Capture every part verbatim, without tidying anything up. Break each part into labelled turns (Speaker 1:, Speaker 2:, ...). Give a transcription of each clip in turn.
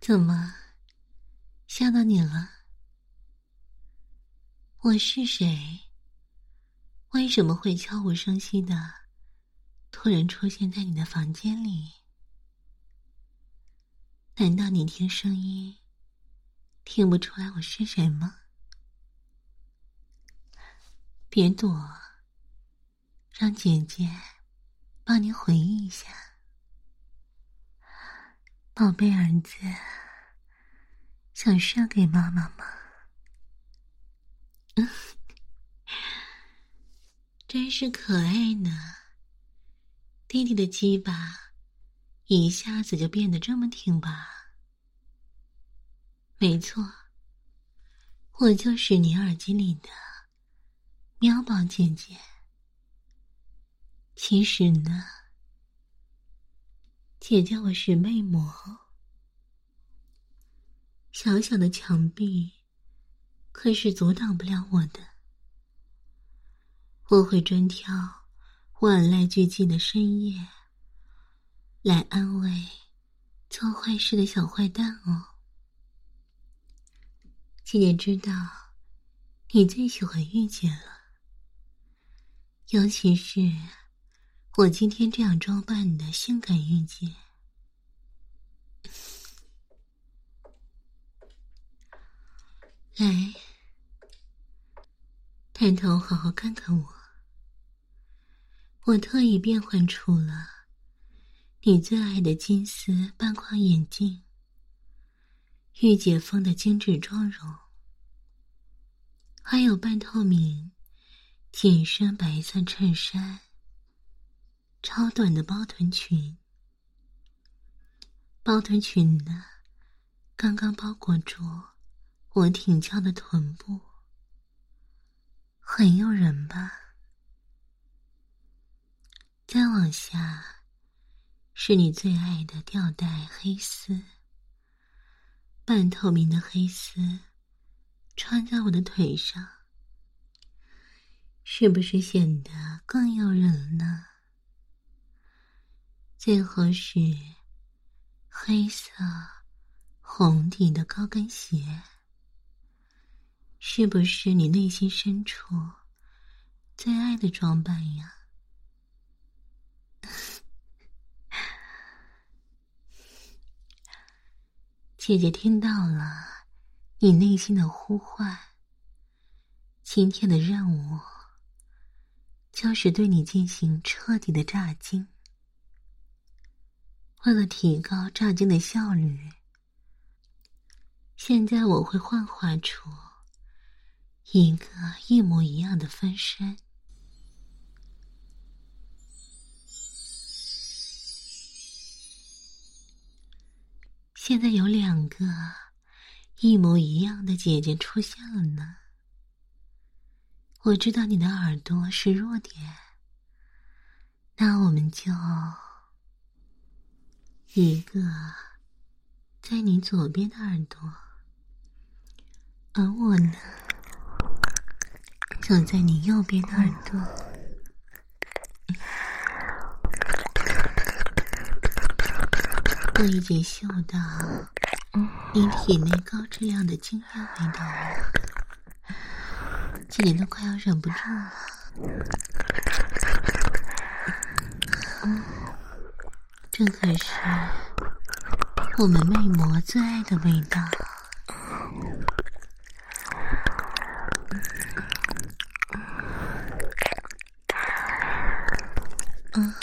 Speaker 1: 怎么，吓到你了？我是谁？为什么会悄无声息的突然出现在你的房间里？难道你听声音听不出来我是谁吗？别躲，让姐姐帮你回忆一下。宝贝儿子，想射给妈妈吗？嗯，真是可爱呢。弟弟的鸡巴一下子就变得这么挺拔。没错，我就是你耳机里的喵宝姐姐。其实呢，姐姐我是魅魔，小小的墙壁可是阻挡不了我的。我会专挑晚来俱寂的深夜来安慰做坏事的小坏蛋哦。姐姐知道你最喜欢御姐了，尤其是我今天这样装扮的性感御姐。来，抬头好好看看我。我特意变换出了你最爱的金丝半框眼镜，御姐风的精致妆容，还有半透明紧身白色衬衫，超短的包臀裙。包臀裙呢，刚刚包裹住我挺翘的臀部，很诱人吧？再往下是你最爱的吊带黑丝，半透明的黑丝穿在我的腿上，是不是显得更诱人了呢？最后是黑色红底的高跟鞋，是不是你内心深处最爱的装扮呀？姐姐听到了你内心的呼唤，今天的任务就是对你进行彻底的炸精。为了提高炸精的效率，现在我会幻化出一个一模一样的分身。现在有两个一模一样的姐姐出现了呢。我知道你的耳朵是弱点，那我们就一个在你左边的耳朵，而我呢就在你右边的耳朵。我已经嗅到你体内高质量的精液味道了，姐姐都快要忍不住了。这可是我们魅魔最爱的味道。嗯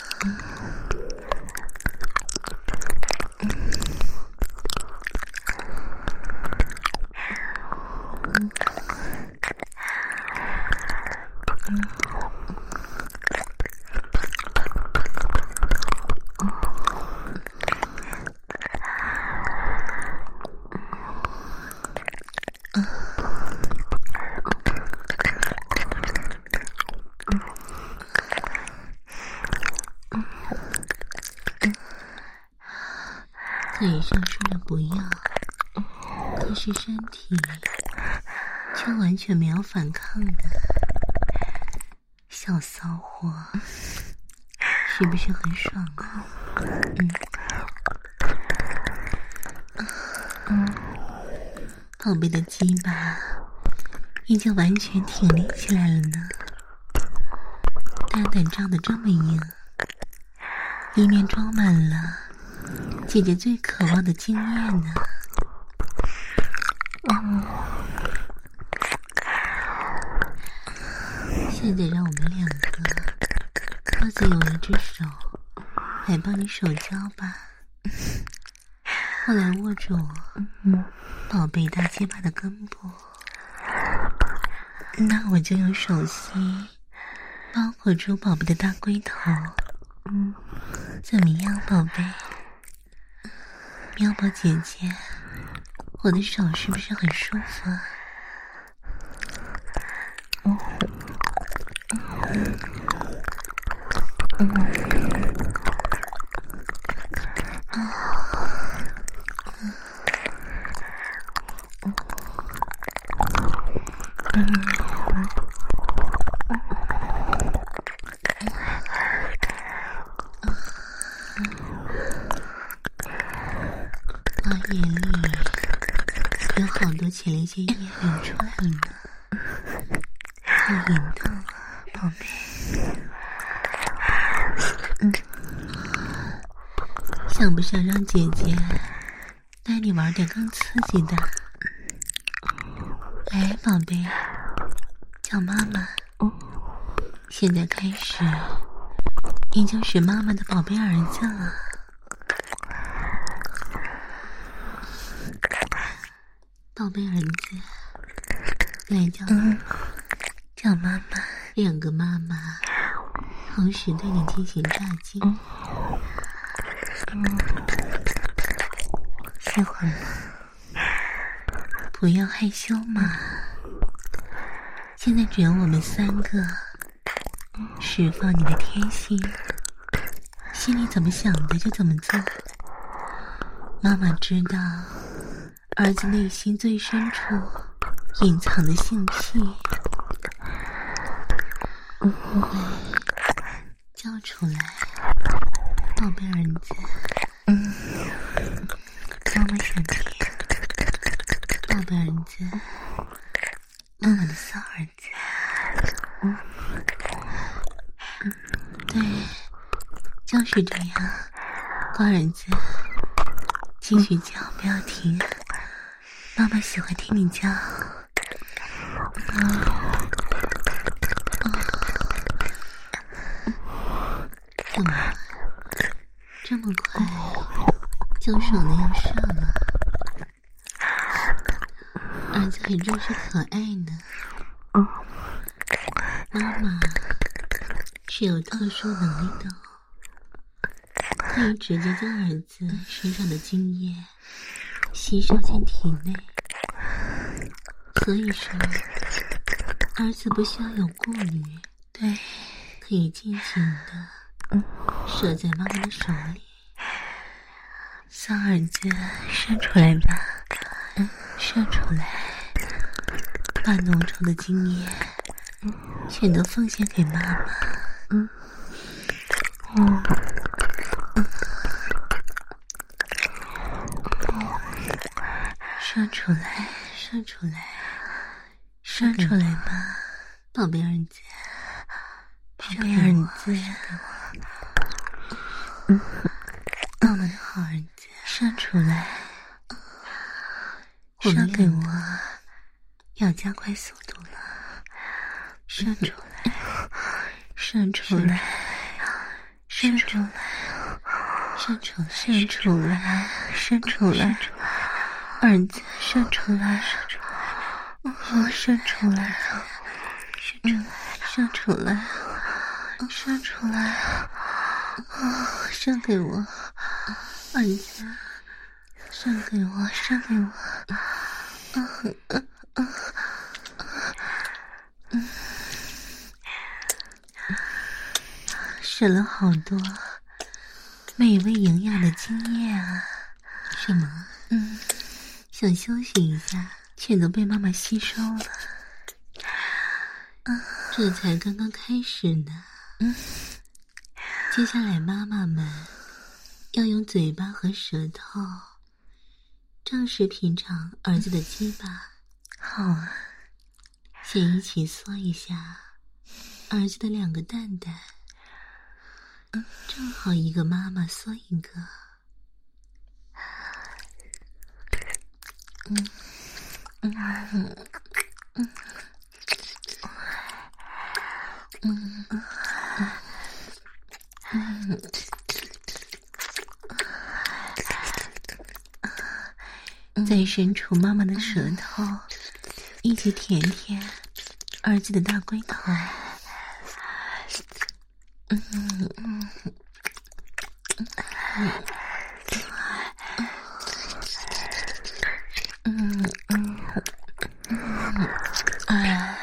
Speaker 1: 嘴上说着不要，可是身体却完全没有反抗的小骚货，是不是很爽啊？嗯。 嗯，宝贝的鸡巴已经完全挺立起来了呢，蛋蛋胀得这么硬，里面装满了姐姐最渴望的精液呢。嗯，现在让我们两个各自用一只手来帮你手交吧，我来握住宝贝大鸡巴的根部，那我就用手心包裹住宝贝的大龟头。嗯，怎么样，宝贝？喵宝姐姐，我的手是不是很舒服啊？嗯嗯嗯花眼里有好多前列腺液流出来了呢，好淫荡啊，宝贝。嗯，想不想让姐姐带你玩点更刺激的？来，宝贝，叫妈妈。现在开始，你就是妈妈的宝贝儿子了。宝贝儿子，来叫妈妈，叫妈妈。两个妈妈同时对你进行炸精。嗯，喜欢吗？不要害羞嘛。现在只有我们三个释放你的天性，心里怎么想的就怎么做。妈妈知道儿子内心最深处隐藏的性癖。嗯，叫出来，宝贝儿子。嗯，妈妈想听，宝贝儿子，妈妈的骚儿子。嗯，嗯，对，就是这样，乖儿子，继续叫，不要停，妈妈喜欢听你叫。嗯。怎么这么快就爽的要上了？儿子还真是可爱呢。妈妈是有特殊能力的哦，可以直接将儿子身上的精液吸收进体内，所以说儿子不需要有顾虑，对，可以尽情的射在妈妈的手里。小儿子，射出来吧，嗯，射出来，把浓稠的精液全都奉献给妈妈。嗯，嗯，射出来，射出来，射出来吧，宝贝儿子，宝贝儿子。嗯，妈妈的好儿子，射出来，射给我，要加快速度了，射出来，射出来，射出来，射出来，射出来，射出来，儿子，射出来，射出来，哦，射出来，射出来，射出来，啊，射给我，儿子，射给我，射给我，啊啊啊啊！嗯，射了好多美味营养的精液啊！什么？嗯，想休息一下，全都被妈妈吸收了。啊，这才刚刚开始呢。嗯。接下来妈妈们要用嘴巴和舌头正是品尝儿子的鸡巴。
Speaker 2: 好啊，
Speaker 1: 先一起嗦一下儿子的两个蛋蛋，正好一个妈妈嗦一个。
Speaker 2: 嗯嗯嗯嗯嗯嗯嗯，再伸出妈妈的舌头，一起舔舔儿子的大龟头。嗯嗯嗯嗯嗯嗯啊。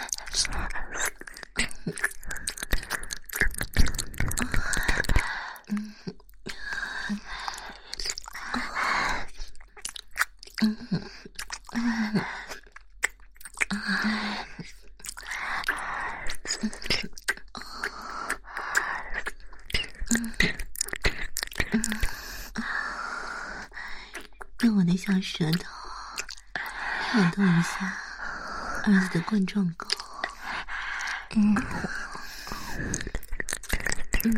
Speaker 2: 用我的小舌头挑逗一下儿子的冠状沟。嗯嗯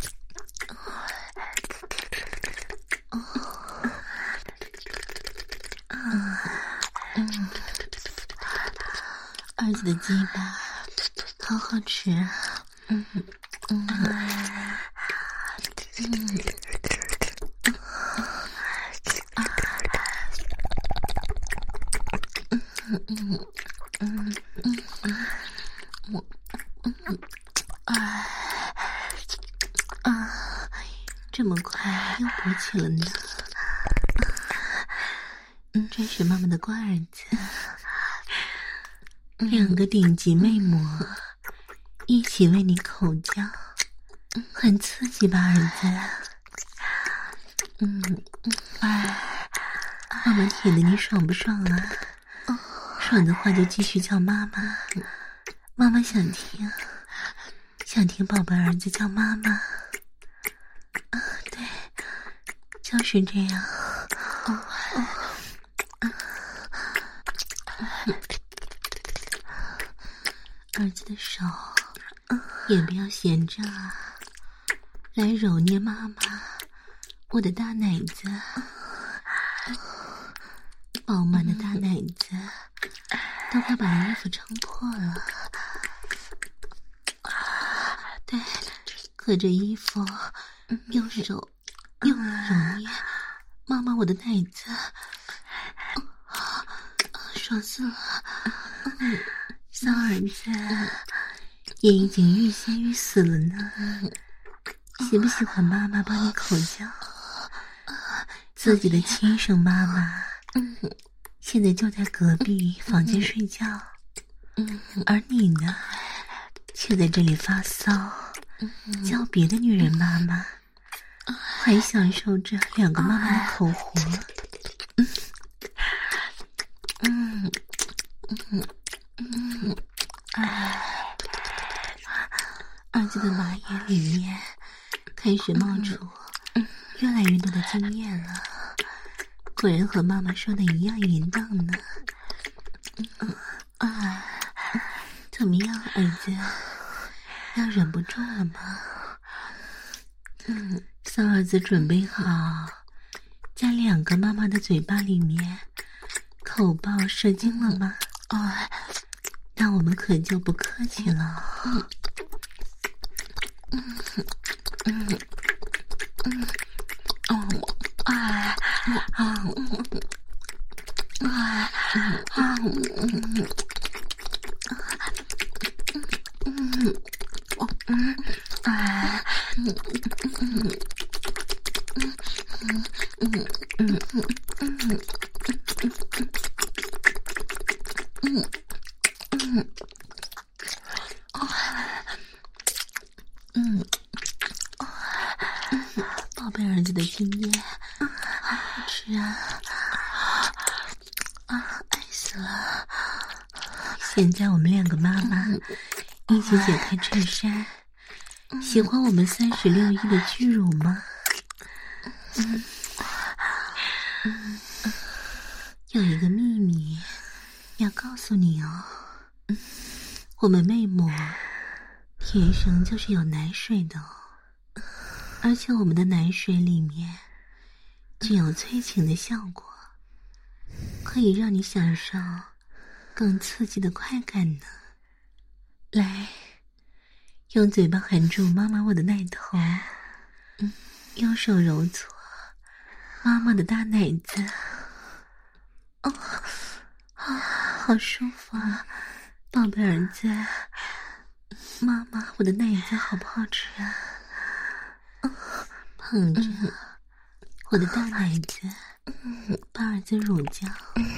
Speaker 2: 嗯，儿子的鸡巴好好吃啊！嗯嗯嗯嗯嗯嗯我嗯啊啊，这么快又勃起了呢！嗯，真是妈妈的乖儿子。两个顶级魅魔一起为你口交，很刺激吧，儿子？嗯，哎，妈妈舔的你爽不爽啊？爽的话就继续叫妈妈，妈妈想听，想听宝贝儿子叫妈妈。啊，对，就是这样。哦哦儿子的手也不要闲着啊，来揉捏妈妈我的大奶子，饱满的大奶子都快把衣服撑破了。对，隔着衣服用手用力揉捏妈妈我的奶子，爽死了。小儿子也已经欲仙欲死了呢，喜不喜欢妈妈帮你口交？自己的亲生妈妈现在就在隔壁房间睡觉，而你呢却在这里发骚，叫别的女人妈妈，还享受着两个妈妈的口活。嗯嗯嗯，哎，儿子的马眼里面开始冒出越来越多的经验了，果然和妈妈说的一样淫荡呢。啊，怎么样，儿子？要忍不住了吗？嗯，小儿子准备好在两个妈妈的嘴巴里面口爆射精了吗？哦，那我们可就不客气了。嗯嗯嗯嗯哦啊啊嗯啊啊嗯嗯哦嗯啊嗯嗯嗯嗯嗯嗯嗯嗯嗯，宝贝儿子的经验好好吃啊！啊，爱死了！现在我们两个妈妈一起解开衬衫，喜欢我们三十六亿的巨乳吗？嗯嗯
Speaker 1: 有一个秘密要告诉你哦，我们妹母天生就是有奶水的哦，而且我们的奶水里面具有催情的效果，可以让你享受更刺激的快感呢。来，用嘴巴含住妈妈我的奶头，嗯，用手揉搓妈妈的大奶子。哦，啊，好舒服啊，宝贝儿子，妈妈，我的奶子好不好吃啊？哦，捧着我的大奶子，把儿子乳胶。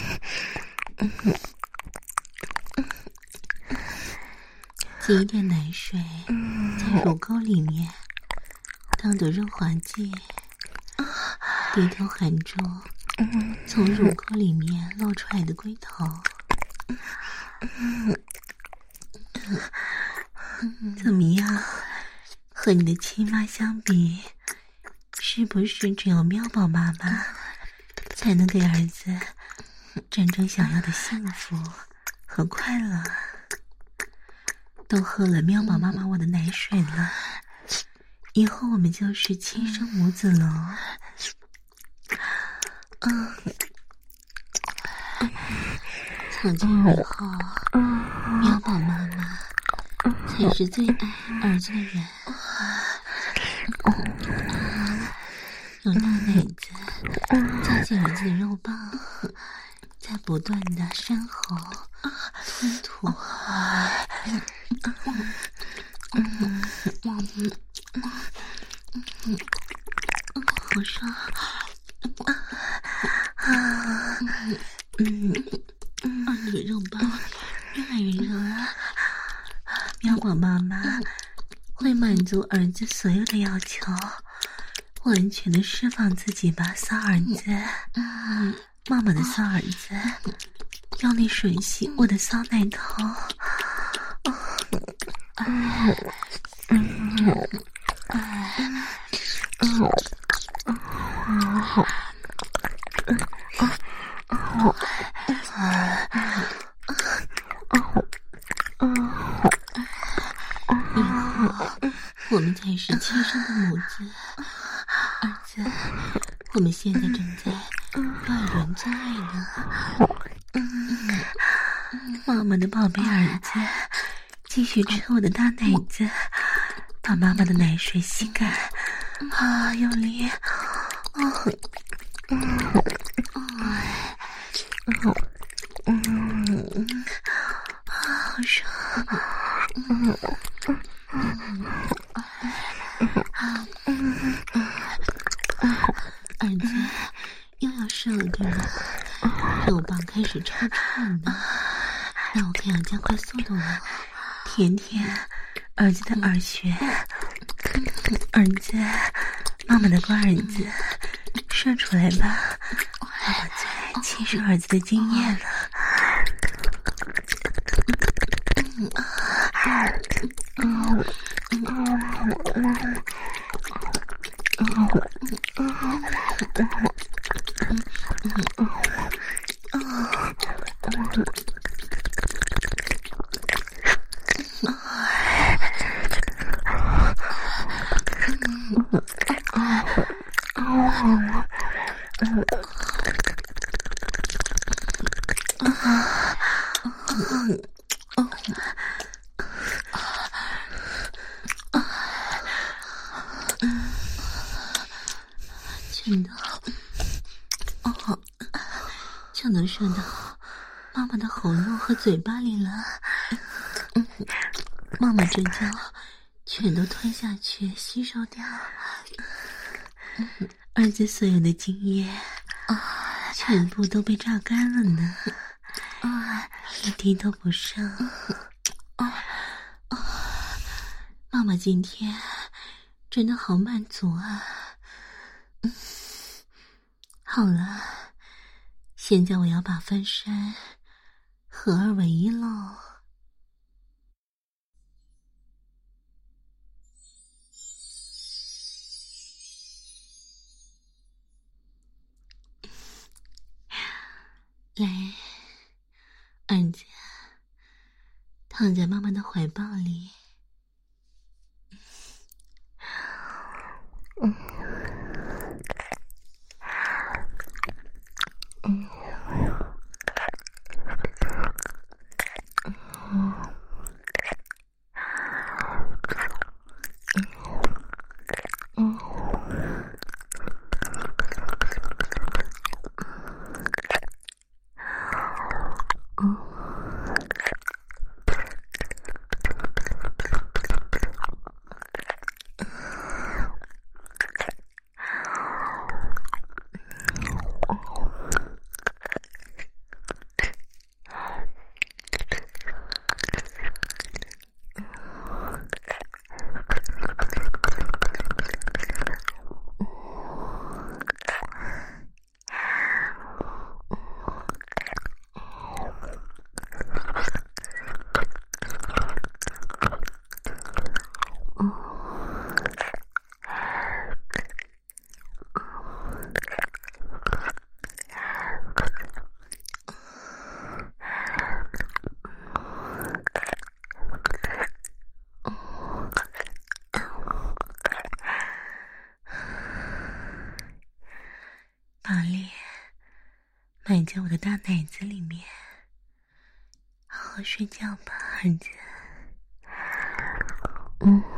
Speaker 1: 挤一点奶水在乳沟里面当做润滑剂，低头含住从乳沟里面露出来的龟头。怎么样？和你的亲妈相比，是不是只有喵宝妈妈才能给儿子真正想要的幸福和快乐？都喝了喵宝妈妈我的奶水了，以后我们就是亲生母子了。嗯，从今以后，喵宝妈妈才是最爱儿子的人。用大奶子夹紧儿子的肉棒，在不断的深喉吞吐。好爽！嗯嗯，那个肉棒越来越热了。喵宝妈妈会满足儿子所有的要求，完全的释放自己吧，骚儿子。妈妈的骚儿子，用力吮吸我的骚奶头。以后我们才是亲生的母子。儿子，我们现在正在乱伦做爱呢。妈妈的宝贝儿子，继续吃我的大奶子，把妈妈的奶水吸干。啊，用力！哦，嗯，嗯，好爽！儿子又要射了对吧？肉棒开始抽出了呢，那我可要加快速度了。舔舔儿子的耳穴，儿子，妈妈的乖儿子，射出来吧！妈妈最爱亲生儿子的经验了。真的，哦，就能射到妈妈的喉咙和嘴巴里了。妈妈这叫全都吞下去吸收掉，儿子所有的精液全部都被榨干了呢，一滴都不剩。妈妈今天真的好满足啊！好了，现在我要把分身合二为一喽。 来，儿子，躺在妈妈的怀抱里。嗯嗯嗯嗯。宝莉，埋在我的大奶子里面，好好睡觉吧，儿子。嗯。